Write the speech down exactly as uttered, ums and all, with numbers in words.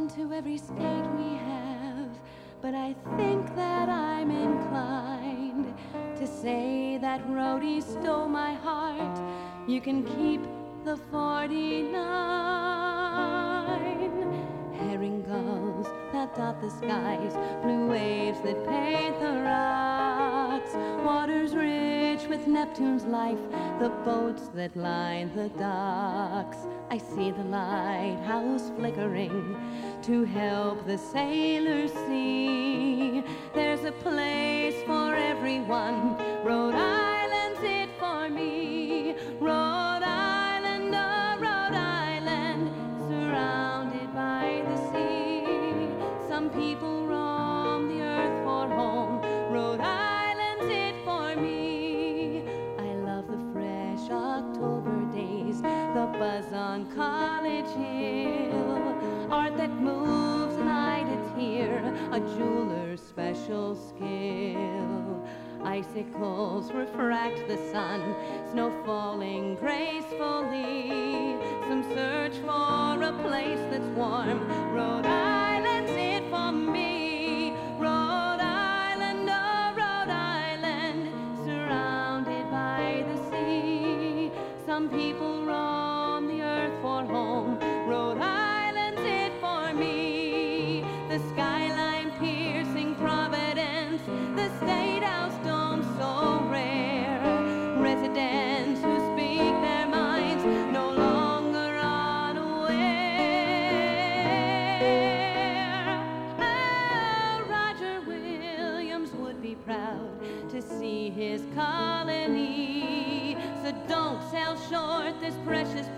to every state we have, but I think that I'm inclined to say that Rhodey stole my heart. You can keep the forty-nine. Herring gulls that dot the skies, blue waves that paint the rocks, waters rich with Neptune's life, the boats that line the docks. I see the lighthouse flickering to help the sailors see there's a place for everyone. Rhode Island's it for me. Rhode Island, oh, Rhode Island, surrounded by the sea. Some people roam the earth for home. Rhode Island's it for me. I love the fresh October days, the buzz on College Hill, art that moves an eye to tear, a jeweler's special skill. Icicles refract the sun, snow falling gracefully. Some search for a place that's warm. Rhode Island's it for me. Rhode Island, oh, Rhode Island, surrounded by the sea. Some people roam the earth for home. Rhode Island's it for me. The skyline piercing Providence, the State House dome so rare. Residents who speak their minds no longer unaware. Oh, Roger Williams would be proud to see his colony. So don't sell short this precious